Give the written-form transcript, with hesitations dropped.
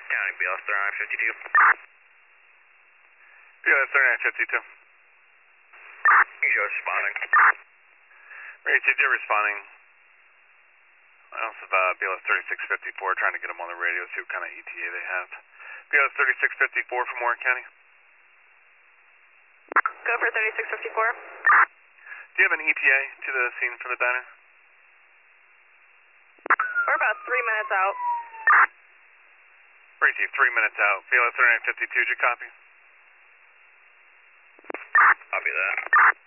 County BLS 3952. BLS 3952. You're responding. Mary TJ responding. I also have BLS 3654 trying to get them on the radio, see what kind of ETA they have. BLS 3654 from Warren County. Go for 3654. Do you have an ETA to the scene for the diner? We're about 3 minutes out. Receive 3 minutes out. BLS 3952, did you copy? Copy that.